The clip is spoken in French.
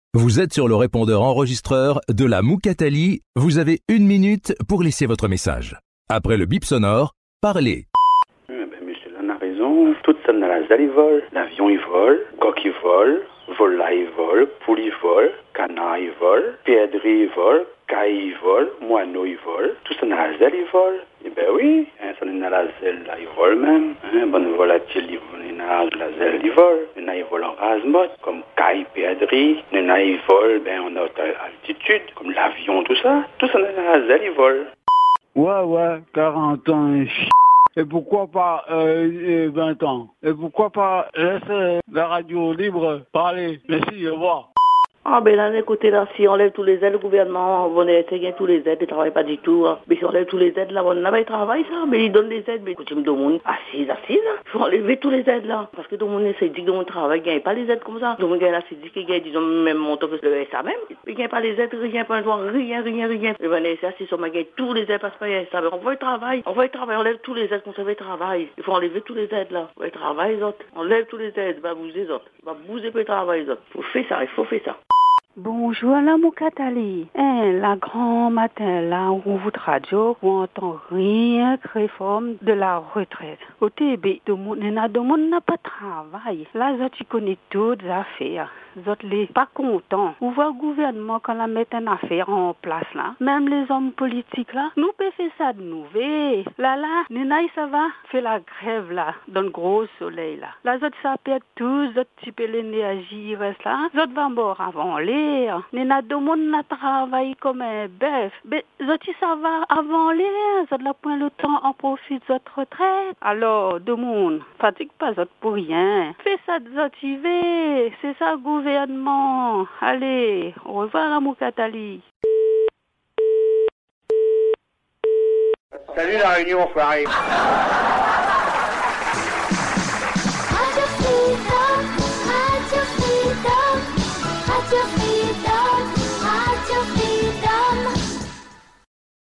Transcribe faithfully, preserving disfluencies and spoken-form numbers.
Vous êtes sur le répondeur enregistreur de la Moukatali. Vous avez une minute pour laisser votre message. Après le bip sonore, parlez. Eh ben, Michel en a raison. Tout ça dans la salle, il vole. L'avion, il vole. Coq, il vole. Volaille, il vole. Poule, il vole. Canard, il vole. Perdrix, il vole. Caille, il vole. Moineau, il vole. Tout ça dans la salle, il vole. Eh ben oui, hein, ça dans la salle, là, il vole même. Hein, bonne volatile, il vole. Dans la salle, il vole. Là, il vole en rase-motte, comme caille, perdrix. Là, il vole, ben, en haute altitude, comme l'avion, tout ça. Tout ça dans la salle, il vole. Ouais, ouais, quarante ans et ch... Et pourquoi pas euh, vingt ans? Et pourquoi pas laisser la radio libre parler? Merci, au revoir. Ah ben là, écoutez, là, si on lève tous les aides, le gouvernement, on essayer tous les aides, ils ne travaillent pas du tout. Hein. Mais si on lève tous les aides, là, on n'a pas de travail, ça. Mais ils donnent les aides, mais écoutez, tout le monde, assise, assise, il faut enlever tous les aides, là. Parce que tout le monde essaie de dire que tout le monde travaille, il ne gagne pas les aides comme ça. Tout le monde gagne la syndic, gagne, disons, même montant que le S A même. Il ne gagne pas les aides, rien, pas un droit, rien, rien, rien. Et ben, c'est assis, on gagne tous les aides, parce que S A même. On voit le travail, on voit le travail, on lève tous les aides, qu'on savait le travail. Il faut enlever tous les aides, là. On le travail, les autres. On lève tous les aides, va bouger, les autres. Va bouger pour le travail, les autres. Il faut faire ça, il faut faire ça. Bonjour la Moukatali. Hein, la grand matin là où vous radio, où on entend rien que réforme de la retraite. Au T B, tout le monde n'a pas de travail. Là, tu connais toutes les affaires. Vous n'êtes pas contents. Vous voyez le gouvernement quand la met une affaire en place là. Même les hommes politiques là, nous pouvons faire ça de nouveau. Là là, Nina ça va faire la grève là, dans le gros soleil là. Là, vous ça perd tous, vous type l'énergie reste là. Vous va mort avant l'air. Nina tout le monde n'a travaillé comme un bœuf. Mais vous ça va avant l'air. Vous n'avez point le temps en profite de votre retraite. Alors, tout le monde, fatigue pas vous pour rien. Fais ça de motiver. C'est ça gouvernement. Gouvernement. Allez, au revoir la Moukatali. Salut la Réunion, Farid.